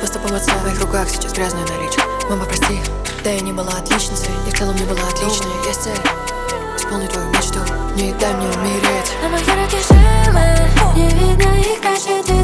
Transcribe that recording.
просто помыться. В моих руках сейчас грязная наличка. Мама, прости, да я не была отличницей. Я в целом не была отличной. Есть цель исполнить твою мечту. Не дай мне умереть. На моей руке шрамы, не видно их дальше. Ты